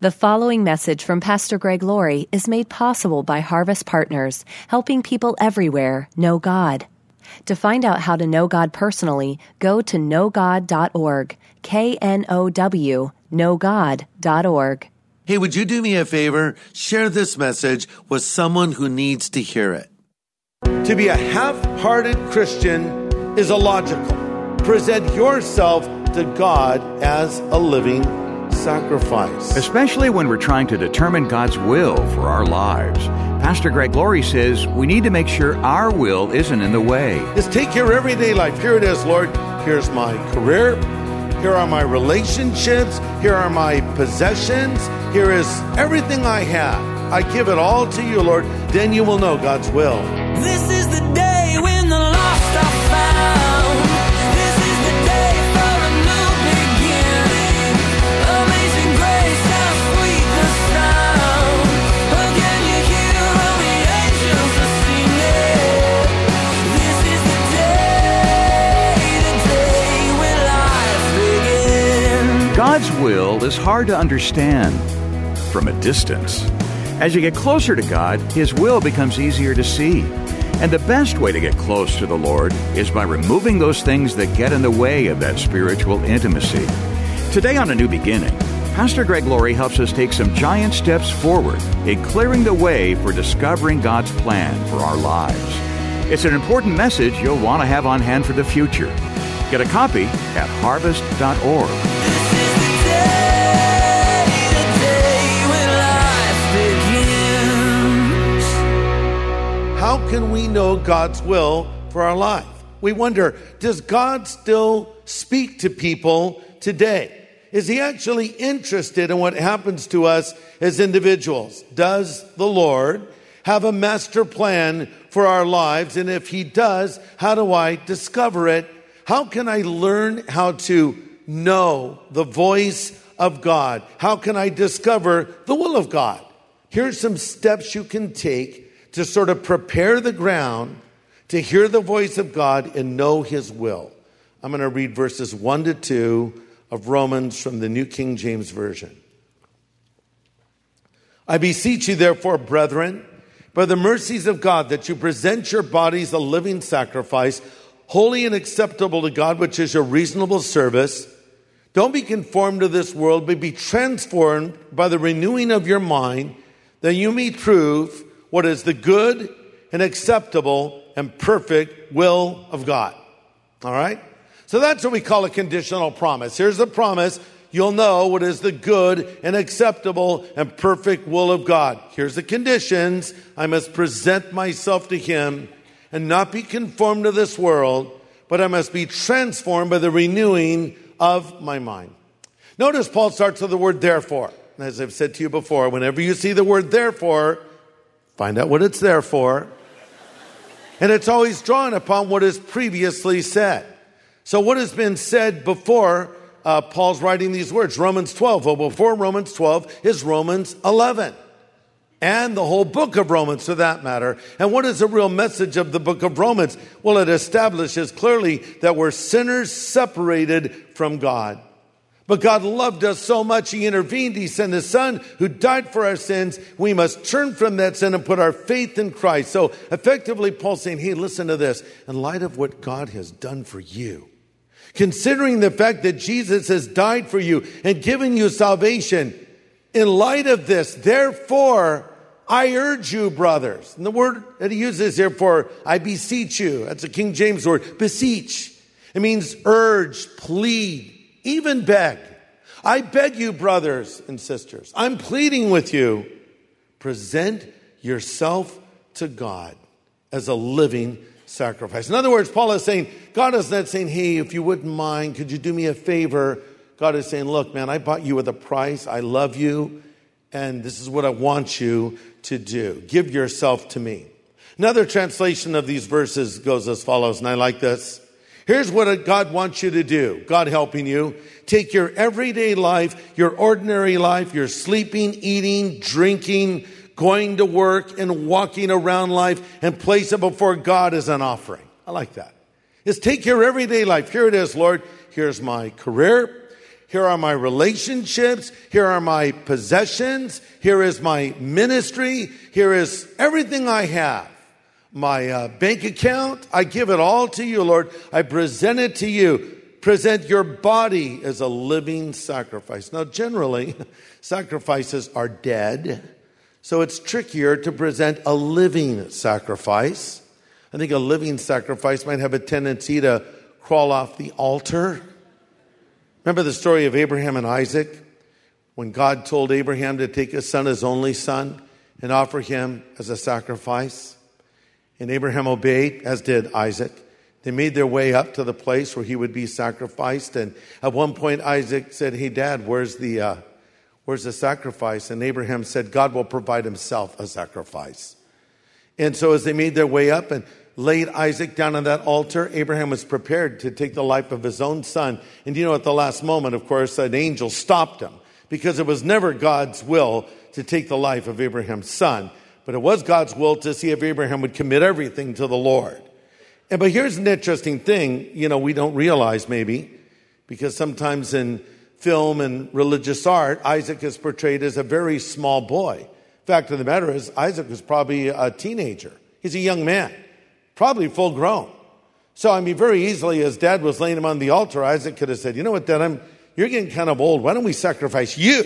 The following message from Pastor Greg Laurie is made possible by Harvest Partners, helping people everywhere know God. To find out how to know God personally, go to knowgod.org, K-N-O-W, knowgod.org. Hey, would you do me a favor? Share this message with someone who needs to hear it. To be a half-hearted Christian is illogical. Present yourself to God as a living sacrifice. Especially when we're trying to determine God's will for our lives. Pastor Greg Laurie says we need to make sure our will isn't in the way. Just take your everyday life. Here it is, Lord. Here's my career. Here are my relationships. Here are my possessions. Here is everything I have. I give it all to you, Lord. Then you will know God's will. This is the day when the lost are found. This is the day for a new beginning. Amazing grace, how sweet the sound. Again you hear all the angels are singing. This is the day when life begins. God's will is hard to understand from a distance. As you get closer to God, His will becomes easier to see. And the best way to get close to the Lord is by removing those things that get in the way of that spiritual intimacy. Today on A New Beginning, Pastor Greg Laurie helps us take some giant steps forward in clearing the way for discovering God's plan for our lives. It's an important message you'll want to have on hand for the future. Get a copy at harvest.org. How can we know God's will for our life? We wonder, does God still speak to people today? Is He actually interested in what happens to us as individuals? Does the Lord have a master plan for our lives? And if He does, how do I discover it? How can I learn how to know the voice of God? How can I discover the will of God? Here's some steps you can take to sort of prepare the ground to hear the voice of God and know His will. I'm going to read verses 1 to 2 of Romans from the New King James Version. I beseech you, therefore, brethren, by the mercies of God, that you present your bodies a living sacrifice, holy and acceptable to God, which is your reasonable service. Don't be conformed to this world, but be transformed by the renewing of your mind, that you may prove what is the good and acceptable and perfect will of God. All right? So that's what we call a conditional promise. Here's the promise. You'll know what is the good and acceptable and perfect will of God. Here's the conditions. I must present myself to Him and not be conformed to this world, but I must be transformed by the renewing of my mind. Notice Paul starts with the word therefore. And as I've said to you before, whenever you see the word therefore, find out what it's there for. And it's always drawn upon what is previously said. So what has been said before Paul's writing these words? Romans 12. Well, before Romans 12 is Romans 11. And the whole book of Romans, for that matter. And what is the real message of the book of Romans? Well, it establishes clearly that we're sinners separated from God. But God loved us so much, He intervened. He sent His Son who died for our sins. We must turn from that sin and put our faith in Christ. So effectively, Paul's saying, hey, listen to this. In light of what God has done for you, considering the fact that Jesus has died for you and given you salvation, in light of this, therefore, I urge you, brothers. And the word that he uses here for I beseech you, that's a King James word, beseech. It means urge, plead, even beg. I beg you, brothers and sisters, I'm pleading with you, present yourself to God as a living sacrifice. In other words, Paul is saying, God is not saying, hey, if you wouldn't mind, could you do me a favor? God is saying, look, man, I bought you with a price. I love you. And this is what I want you to do. Give yourself to me. Another translation of these verses goes as follows, and I like this. Here's what God wants you to do. God helping you. Take your everyday life, your ordinary life, your sleeping, eating, drinking, going to work, and walking around life, and place it before God as an offering. I like that. Is take your everyday life. Here it is, Lord. Here's my career. Here are my relationships. Here are my possessions. Here is my ministry. Here is everything I have. My bank account, I give it all to you, Lord. I present it to you. Present your body as a living sacrifice. Now, generally, sacrifices are dead, so it's trickier to present a living sacrifice. I think a living sacrifice might have a tendency to crawl off the altar. Remember the story of Abraham and Isaac? When God told Abraham to take his son, his only son, and offer him as a sacrifice. And Abraham obeyed, as did Isaac. They made their way up to the place where he would be sacrificed. And at one point, Isaac said, "Hey, Dad, where's the sacrifice?" And Abraham said, "God will provide himself a sacrifice." And so as they made their way up and laid Isaac down on that altar, Abraham was prepared to take the life of his own son. And at the last moment, of course, an angel stopped him, because it was never God's will to take the life of Abraham's son. But it was God's will to see if Abraham would commit everything to the Lord. But here's an interesting thing, we don't realize maybe, because sometimes in film and religious art, Isaac is portrayed as a very small boy. Fact of the matter is, Isaac was probably a teenager. He's a young man, probably full grown. So, very easily, as Dad was laying him on the altar, Isaac could have said, "You know what, Dad, you're getting kind of old. Why don't we sacrifice you?"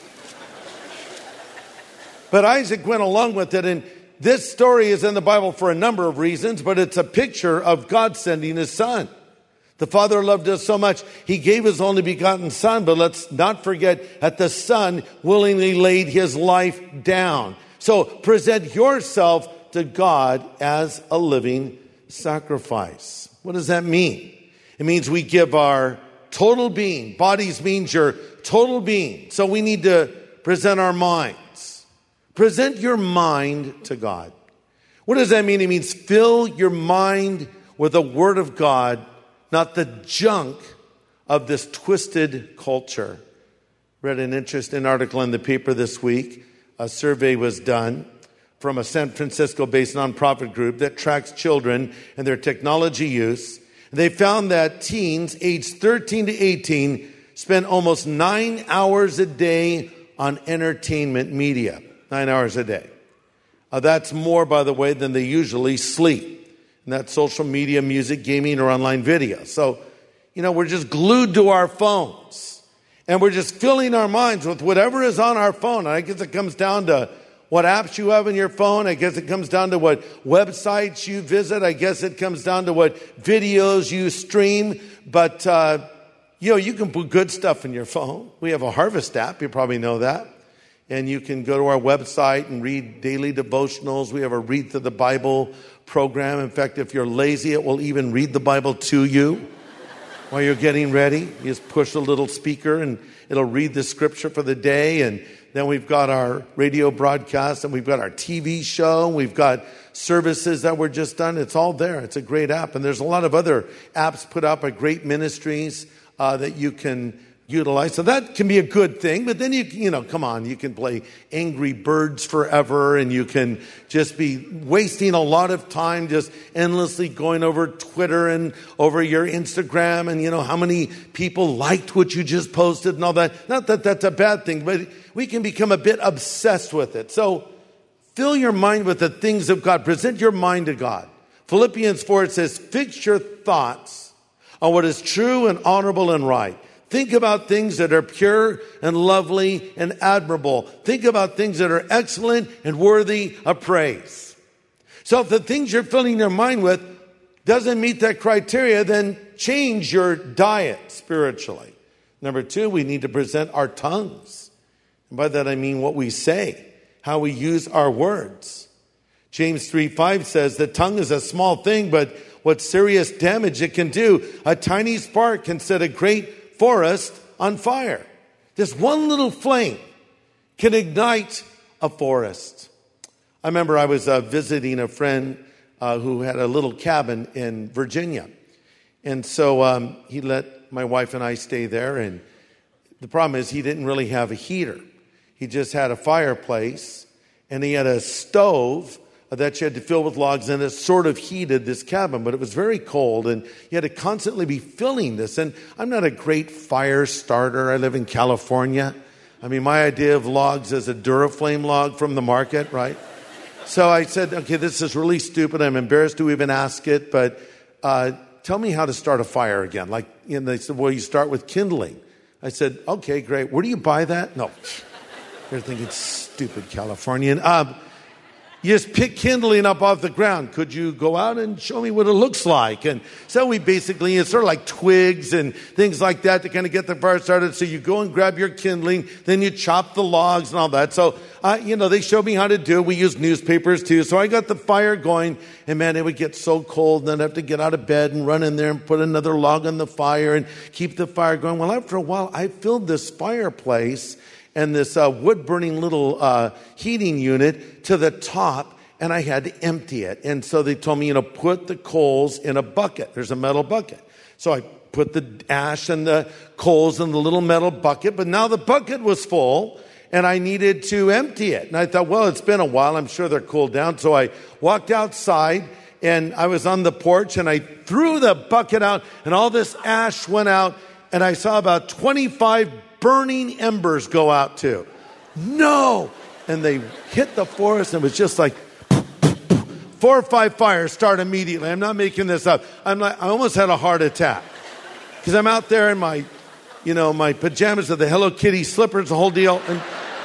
But Isaac went along with it, and this story is in the Bible for a number of reasons, but it's a picture of God sending his son. The Father loved us so much, he gave his only begotten son, but let's not forget that the son willingly laid his life down. So present yourself to God as a living sacrifice. What does that mean? It means we give our total being. Bodies means your total being. So we need to present our minds. Present your mind to God. What does that mean? It means fill your mind with the Word of God, not the junk of this twisted culture. Read an interesting article in the paper this week. A survey was done from a San Francisco-based nonprofit group that tracks children and their technology use. They found that teens aged 13 to 18 spend almost 9 hours a day on entertainment media. 9 hours a day. That's more, by the way, than they usually sleep. And that's social media, music, gaming, or online video. So, we're just glued to our phones. And we're just filling our minds with whatever is on our phone. And I guess it comes down to what apps you have in your phone. I guess it comes down to what websites you visit. I guess it comes down to what videos you stream. But, you can put good stuff in your phone. We have a Harvest app. You probably know that. And you can go to our website and read daily devotionals. We have a Read Through the Bible program. In fact, if you're lazy, it will even read the Bible to you while you're getting ready. You just push a little speaker and it'll read the scripture for the day. And then we've got our radio broadcast, and we've got our TV show. We've got services that were just done. It's all there. It's a great app. And there's a lot of other apps put up by great ministries that you can utilize. So that can be a good thing. But then you can play Angry Birds forever, and you can just be wasting a lot of time just endlessly going over Twitter and over your Instagram, and how many people liked what you just posted and all that. Not that that's a bad thing, but we can become a bit obsessed with it. So fill your mind with the things of God. Present your mind to God. Philippians 4, it says, "Fix your thoughts on what is true and honorable and right. Think about things that are pure and lovely and admirable. Think about things that are excellent and worthy of praise." So if the things you're filling your mind with doesn't meet that criteria, then change your diet spiritually. Number 2, we need to present our tongues. And by that I mean what we say, how we use our words. James 3:5 says the tongue is a small thing, but what serious damage it can do. A tiny spark can set a great forest on fire. Just one little flame can ignite a forest. I remember I was visiting a friend who had a little cabin in Virginia. And so he let my wife and I stay there. And the problem is he didn't really have a heater. He just had a fireplace, and he had a stove, that you had to fill with logs, and it sort of heated this cabin, but it was very cold, and you had to constantly be filling this. And I'm not a great fire starter. I live in California. I mean, my idea of logs is a Duraflame log from the market, right? So I said, okay, this is really stupid. I'm embarrassed to even ask it, but tell me how to start a fire again. Like, they said, well, you start with kindling. I said, okay, great. Where do you buy that? No. They're thinking, stupid Californian. You just pick kindling up off the ground. Could you go out and show me what it looks like? And so we basically, it's sort of like twigs and things like that to kind of get the fire started. So you go and grab your kindling, then you chop the logs and all that. So, they showed me how to do it. We used newspapers too. So I got the fire going, and man, it would get so cold, and then I'd have to get out of bed and run in there and put another log on the fire and keep the fire going. Well, after a while, I filled this fireplace and this wood-burning little heating unit to the top, and I had to empty it. And so they told me, put the coals in a bucket. There's a metal bucket. So I put the ash and the coals in the little metal bucket, but now the bucket was full, and I needed to empty it. And I thought, well, it's been a while. I'm sure they're cooled down. So I walked outside, and I was on the porch, and I threw the bucket out, and all this ash went out, and I saw about 25 burning embers go out too. No! And they hit the forest, and it was just like 4 or 5 fires start immediately. I'm not making this up. I almost had a heart attack because I'm out there in my, my pajamas with the Hello Kitty slippers, the whole deal, and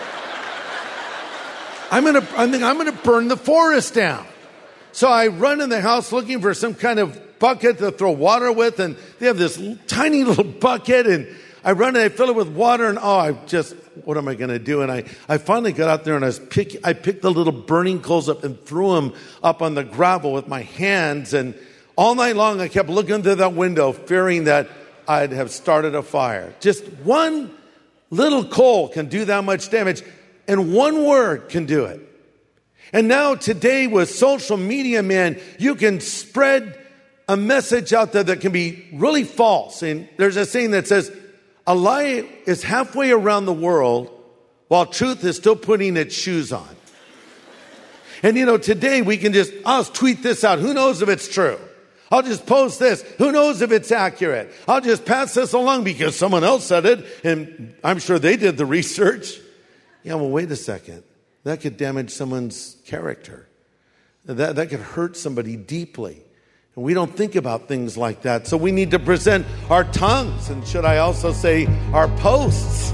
I'm gonna burn the forest down. So I run in the house looking for some kind of bucket to throw water with, and they have this tiny little bucket, and I run and I fill it with water, and what am I going to do? And I finally got out there, and I picked the little burning coals up and threw them up on the gravel with my hands. And all night long, I kept looking through that window, fearing that I'd have started a fire. Just one little coal can do that much damage, and one word can do it. And now today with social media, man, you can spread a message out there that can be really false. And there's a saying that says, a lie is halfway around the world while truth is still putting its shoes on. And today we can I'll tweet this out. Who knows if it's true? I'll just post this. Who knows if it's accurate? I'll just pass this along because someone else said it, and I'm sure they did the research. Yeah, well, wait a second. That could damage someone's character. That could hurt somebody deeply. And we don't think about things like that. So we need to present our tongues, and should I also say our posts.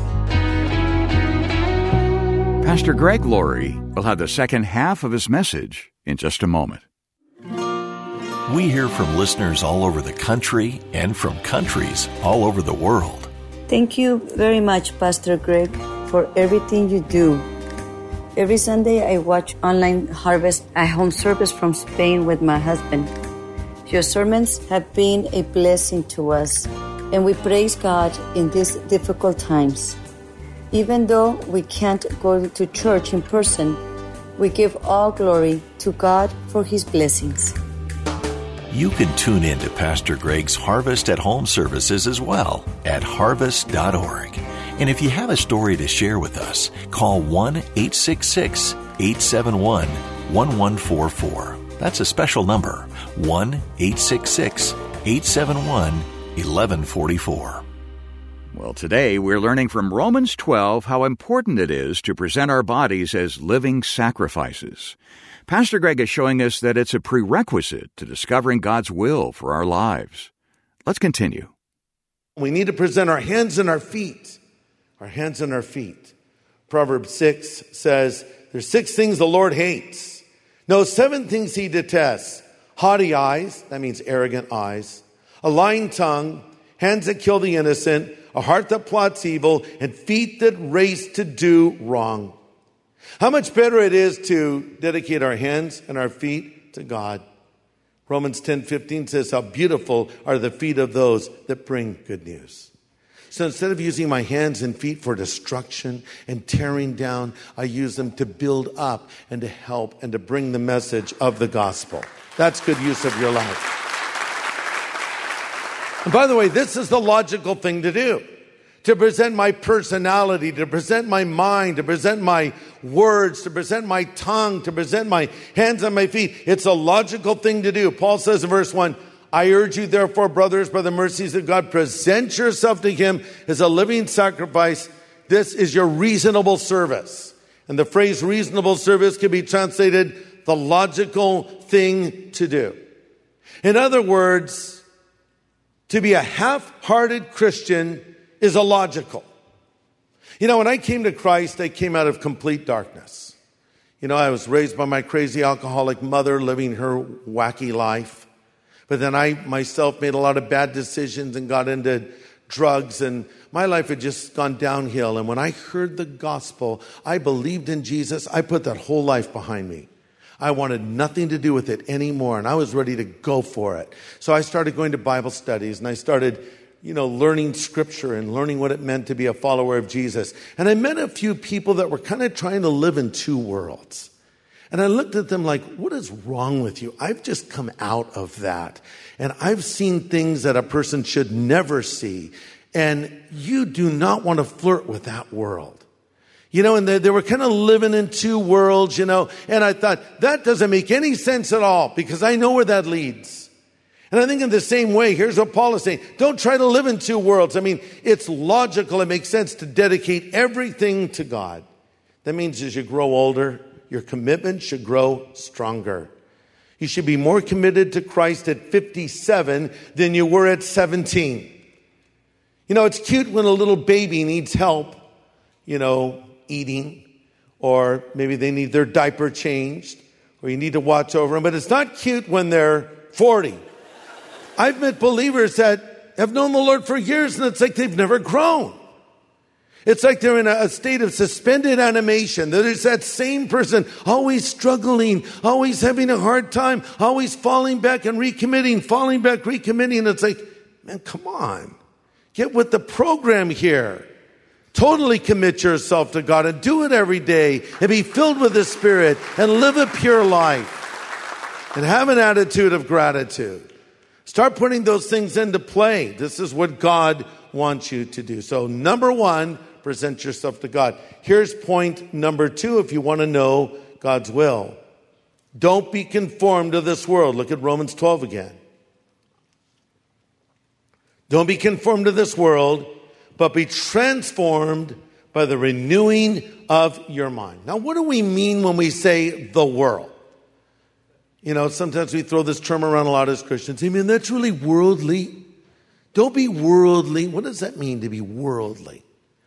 Pastor Greg Laurie will have the second half of his message in just a moment. We hear from listeners all over the country and from countries all over the world. Thank you very much, Pastor Greg, for everything you do. Every Sunday I watch online Harvest at home service from Spain with my husband. Your sermons have been a blessing to us, and we praise God in these difficult times. Even though we can't go to church in person, we give all glory to God for His blessings. You can tune in to Pastor Greg's Harvest at Home services as well at harvest.org. And if you have a story to share with us, call 1-866-871-1144. That's a special number, 1-866-871-1144. Well, today we're learning from Romans 12 how important it is to present our bodies as living sacrifices. Pastor Greg is showing us that it's a prerequisite to discovering God's will for our lives. Let's continue. We need to present our hands and our feet. Our hands and our feet. Proverbs 6 says, there's 6 things the Lord hates. No, 7 things He detests. Haughty eyes, that means arrogant eyes. A lying tongue, hands that kill the innocent, a heart that plots evil, and feet that race to do wrong. How much better it is to dedicate our hands and our feet to God. Romans 10:15 says, how beautiful are the feet of those that bring good news. So instead of using my hands and feet for destruction and tearing down, I use them to build up and to help and to bring the message of the gospel. That's good use of your life. And by the way, this is the logical thing to do. to present my personality, to present my mind, to present my words, to present my tongue, to present my hands and my feet. It's a logical thing to do. Paul says in verse 1, I urge you, therefore, brothers, by the mercies of God, present yourself to him as a living sacrifice. This is your reasonable service. And the phrase reasonable service can be translated the logical thing to do. In other words, to be a half-hearted Christian is illogical. You know, when I came to Christ, I came out of complete darkness. You know, I was raised by my crazy alcoholic mother, living her wacky life. But then I myself made a lot of bad decisions and got into drugs, and my life had just gone downhill. And when I heard the gospel, I believed in Jesus. I put that whole life behind me. I wanted nothing to do with it anymore, and I was ready to go for it. So I started going to Bible studies, and I started, learning scripture and learning what it meant to be a follower of Jesus. And I met a few people that were kind of trying to live in two worlds. And I looked at them like, what is wrong with you? I've just come out of that. And I've seen things that a person should never see. And you do not want to flirt with that world. And they were kind of living in two worlds, and I thought, that doesn't make any sense at all, because I know where that leads. And I think in the same way, here's what Paul is saying. Don't try to live in two worlds. I mean, it's logical. It makes sense to dedicate everything to God. That means as you grow older, your commitment should grow stronger. You should be more committed to Christ at 57 than you were at 17. It's cute when a little baby needs help, eating, or maybe they need their diaper changed, or you need to watch over them. But it's not cute when they're 40. I've met believers that have known the Lord for years, and it's like they've never grown. It's like they're in a state of suspended animation. There's that same person always struggling, always having a hard time, always falling back and recommitting, falling back, recommitting. It's like, man, come on. Get with the program here. Totally commit yourself to God and do it every day and be filled with the Spirit and live a pure life and have an attitude of gratitude. Start putting those things into play. This is what God wants you to do. So number one, present yourself to God. Here's point number two if you want to know God's will. Don't be conformed to this world. Look at Romans 12 again. Don't be conformed to this world, but be transformed by the renewing of your mind. Now, what do we mean when we say the world? Sometimes we throw this term around a lot as Christians. I mean, that's really worldly. Don't be worldly. What does that mean to be worldly?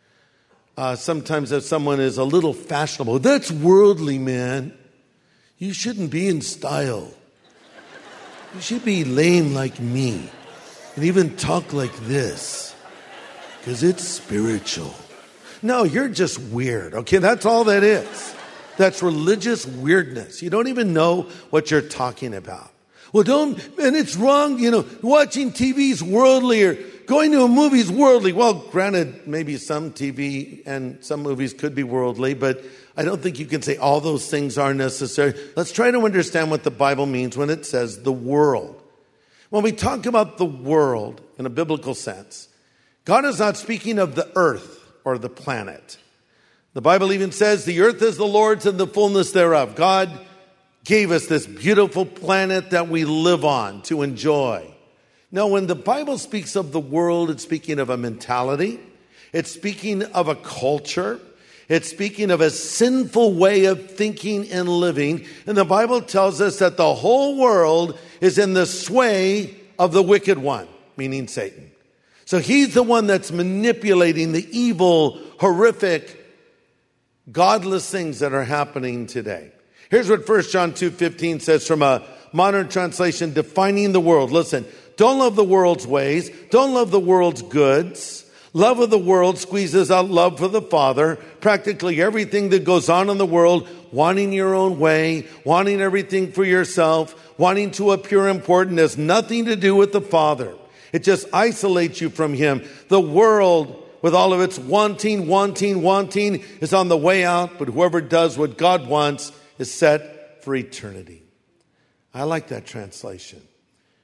Sometimes if someone is a little fashionable, that's worldly, man. You shouldn't be in style. You should be lame like me and even talk like this because it's spiritual. No, you're just weird. Okay, that's all that is. That's religious weirdness. You don't even know what you're talking about. Well, and it's wrong, watching TV is worldly or going to a movie is worldly. Well, granted, maybe some TV and some movies could be worldly, but I don't think you can say all those things are necessary. Let's try to understand what the Bible means when it says the world. When we talk about the world in a biblical sense, God is not speaking of the earth or the planet. The Bible even says the earth is the Lord's and the fullness thereof. God gave us this beautiful planet that we live on to enjoy. Now, when the Bible speaks of the world, it's speaking of a mentality. It's speaking of a culture. It's speaking of a sinful way of thinking and living. And the Bible tells us that the whole world is in the sway of the wicked one, meaning Satan. So he's the one that's manipulating the evil, horrific, godless things that are happening today. Here's what 1 John 2:15 says from a modern translation defining the world. Listen, don't love the world's ways. Don't love the world's goods. Love of the world squeezes out love for the Father. Practically everything that goes on in the world, wanting your own way, wanting everything for yourself, wanting to appear important, has nothing to do with the Father. It just isolates you from Him. The world, with all of its wanting, is on the way out, but whoever does what God wants is set for eternity. I like that translation.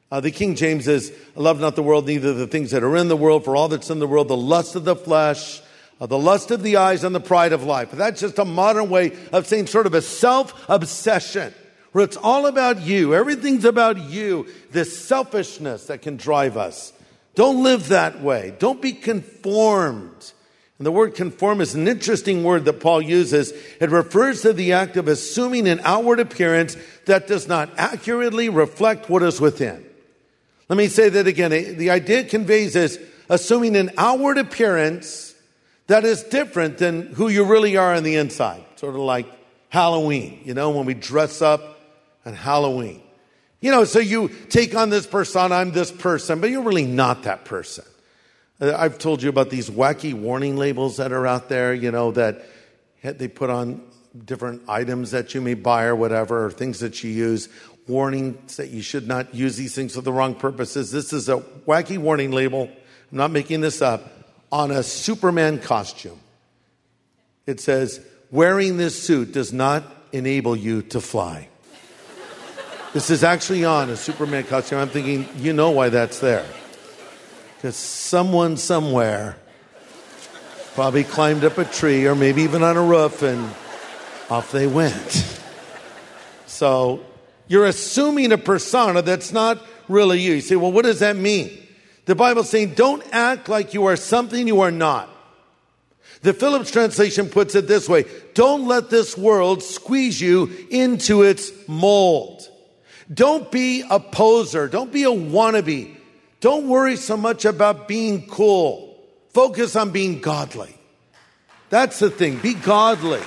The King James is, love not the world, neither the things that are in the world, for all that's in the world, the lust of the flesh, the lust of the eyes, and the pride of life. But that's just a modern way of saying sort of a self-obsession, where it's all about you. Everything's about you. This selfishness that can drive us. Don't live that way. Don't be conformed. And the word conform is an interesting word that Paul uses. It refers to the act of assuming an outward appearance that does not accurately reflect what is within. Let me say that again. The idea it conveys is assuming an outward appearance that is different than who you really are on the inside. Sort of like Halloween, when we dress up on Halloween. So you take on this persona, I'm this person, but you're really not that person. I've told you about these wacky warning labels that are out there, that they put on different items that you may buy or whatever, or things that you use, warnings that you should not use these things for the wrong purposes. This is a wacky warning label, I'm not making this up, on a Superman costume. It says, wearing this suit does not enable you to fly. This is actually on a Superman costume. I'm thinking, you know why that's there. Because someone somewhere probably climbed up a tree or maybe even on a roof and off they went. So you're assuming a persona that's not really you. You say, well, what does that mean? The Bible's saying, don't act like you are something you are not. The Phillips translation puts it this way: don't let this world squeeze you into its mold. Don't be a poser. Don't be a wannabe. Don't worry so much about being cool. Focus on being godly. That's the thing. Be godly.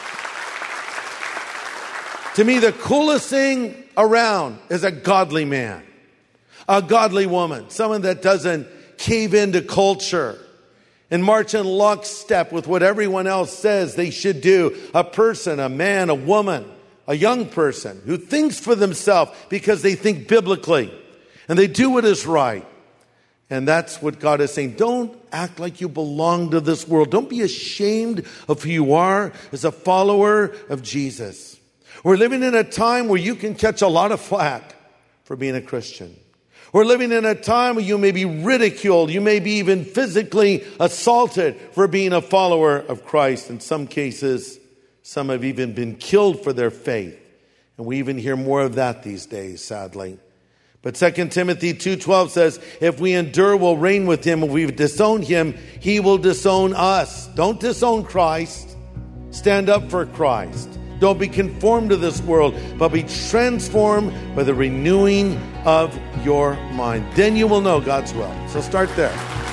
To me, the coolest thing around is a godly man, a godly woman, someone that doesn't cave into culture and march in lockstep with what everyone else says they should do. A person, a man, a woman, a young person who thinks for themselves because they think biblically and they do what is right. And that's what God is saying. Don't act like you belong to this world. Don't be ashamed of who you are as a follower of Jesus. We're living in a time where you can catch a lot of flack for being a Christian. We're living in a time where you may be ridiculed. You may be even physically assaulted for being a follower of Christ. In some cases, some have even been killed for their faith. And we even hear more of that these days, sadly. But 2 Timothy 2:12 says, if we endure, we'll reign with him. If we've disowned him, he will disown us. Don't disown Christ. Stand up for Christ. Don't be conformed to this world, but be transformed by the renewing of your mind. Then you will know God's will. So start there.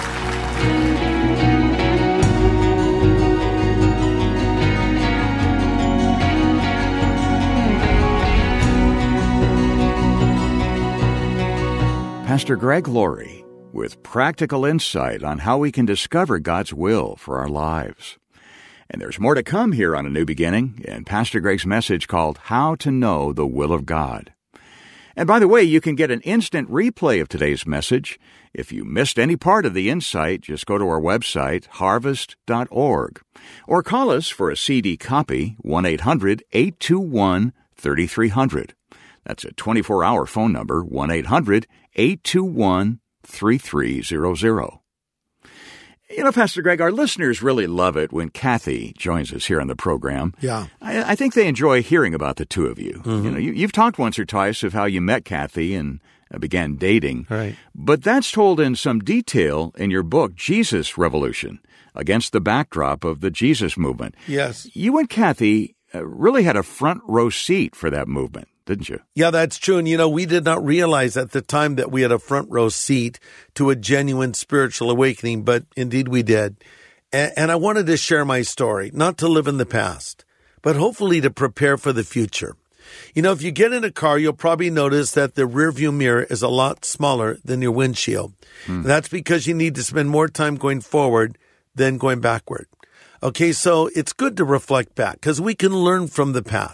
Pastor Greg Laurie with practical insight on how we can discover God's will for our lives. And there's more to come here on A New Beginning in Pastor Greg's message called How to Know the Will of God. And by the way, you can get an instant replay of today's message. If you missed any part of the insight, just go to our website, harvest.org, or call us for a CD copy, 1-800-821-3300. That's a 24-hour phone number, 1-800-821-3300. Pastor Greg, our listeners really love it when Kathy joins us here on the program. Yeah. I think they enjoy hearing about the two of you. Mm-hmm. You've talked once or twice of how you met Kathy and began dating. Right. But that's told in some detail in your book, Jesus Revolution, against the backdrop of the Jesus movement. Yes. You and Kathy really had a front row seat for that movement, didn't you? Yeah, that's true. And, we did not realize at the time that we had a front row seat to a genuine spiritual awakening, but indeed we did. And I wanted to share my story, not to live in the past, but hopefully to prepare for the future. If you get in a car, you'll probably notice that the rearview mirror is a lot smaller than your windshield. That's because you need to spend more time going forward than going backward. Okay, so it's good to reflect back because we can learn from the past.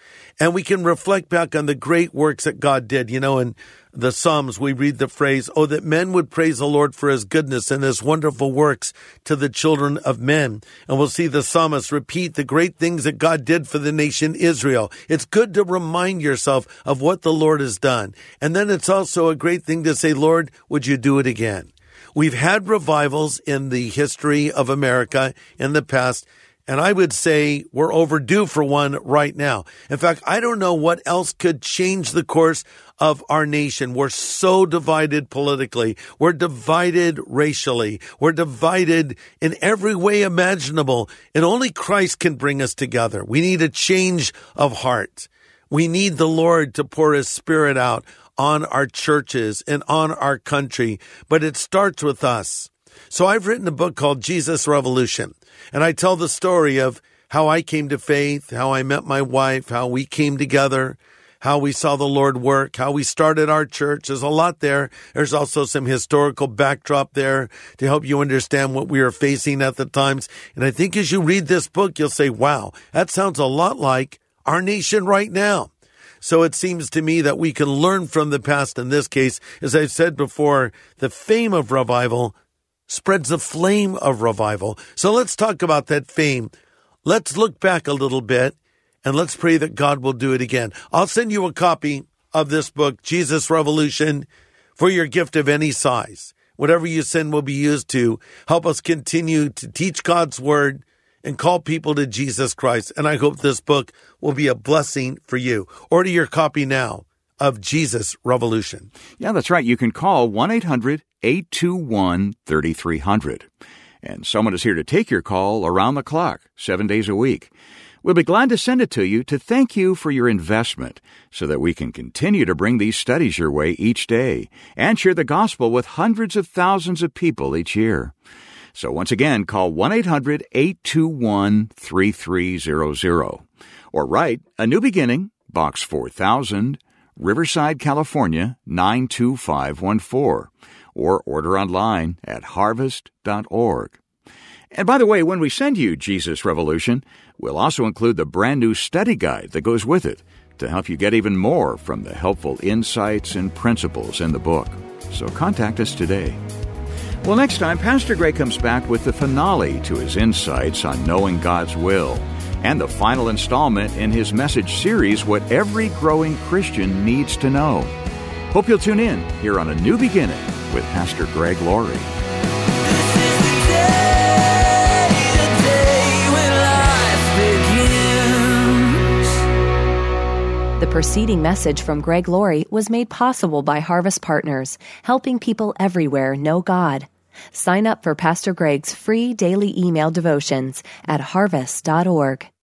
And we can reflect back on the great works that God did. You know, in the Psalms, we read the phrase, "Oh, that men would praise the Lord for his goodness and his wonderful works to the children of men." And we'll see the psalmist repeat the great things that God did for the nation Israel. It's good to remind yourself of what the Lord has done. And then it's also a great thing to say, "Lord, would you do it again?" We've had revivals in the history of America in the past, and I would say we're overdue for one right now. In fact, I don't know what else could change the course of our nation. We're so divided politically. We're divided racially. We're divided in every way imaginable. And only Christ can bring us together. We need a change of heart. We need the Lord to pour his Spirit out on our churches and on our country. But it starts with us. So I've written a book called Jesus Revolution. And I tell the story of how I came to faith, how I met my wife, how we came together, how we saw the Lord work, how we started our church. There's a lot there. There's also some historical backdrop there to help you understand what we were facing at the times. And I think as you read this book, you'll say, wow, that sounds a lot like our nation right now. So it seems to me that we can learn from the past in this case. As I've said before, the fame of revival spreads the flame of revival. So let's talk about that fame. Let's look back a little bit and let's pray that God will do it again. I'll send you a copy of this book, Jesus Revolution, for your gift of any size. Whatever you send will be used to help us continue to teach God's word and call people to Jesus Christ. And I hope this book will be a blessing for you. Order your copy now of Jesus Revolution. Yeah, that's right. You can call 1-800-821-3300. And someone is here to take your call around the clock, 7 days a week. We'll be glad to send it to you to thank you for your investment so that we can continue to bring these studies your way each day and share the gospel with hundreds of thousands of people each year. So once again, call 1-800-821-3300 or write A New Beginning, Box 4000, Riverside, California, 92514, or order online at harvest.org. And by the way, when we send you Jesus Revolution, we'll also include the brand new study guide that goes with it to help you get even more from the helpful insights and principles in the book. So contact us today. Well, next time, Pastor Greg comes back with the finale to his insights on knowing God's will and the final installment in his message series, What Every Growing Christian Needs to Know. Hope you'll tune in here on A New Beginning with Pastor Greg Laurie. The preceding message from Greg Laurie was made possible by Harvest Partners, helping people everywhere know God. Sign up for Pastor Greg's free daily email devotions at harvest.org.